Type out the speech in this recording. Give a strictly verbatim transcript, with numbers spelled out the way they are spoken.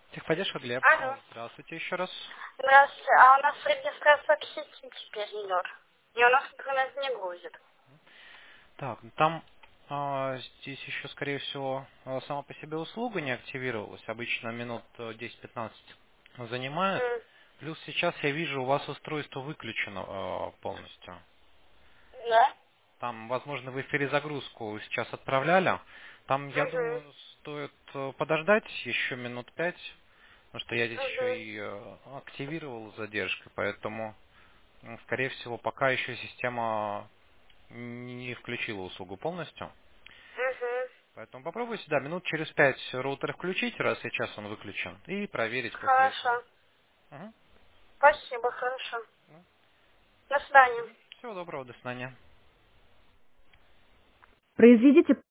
Техподдержка Глеб. Алло. А, Здравствуйте еще раз. Здравствуйте. А у нас регистрация к сети теперь идет. И у нас, например, не грузит. Так, ну там а, здесь еще, скорее всего, а, сама по себе услуга не активировалась. Обычно минут э, десять-пятнадцать занимает. М, Плюс сейчас я вижу, у вас устройство выключено э, полностью. Да? Там, возможно, вы перезагрузку сейчас отправляли. Там, я Угу. думаю, стоит э, подождать еще минут пять, потому что я здесь еще Угу. и э, активировал с задержкой, поэтому, м, скорее всего, пока еще система не включила услугу полностью. Угу. Поэтому попробуйте, да, минут через пять роутер включить, раз сейчас он выключен, и проверить после этого. Хорошо. Угу. Спасибо, хорошо. До свидания. Всего доброго, до свидания. Произведите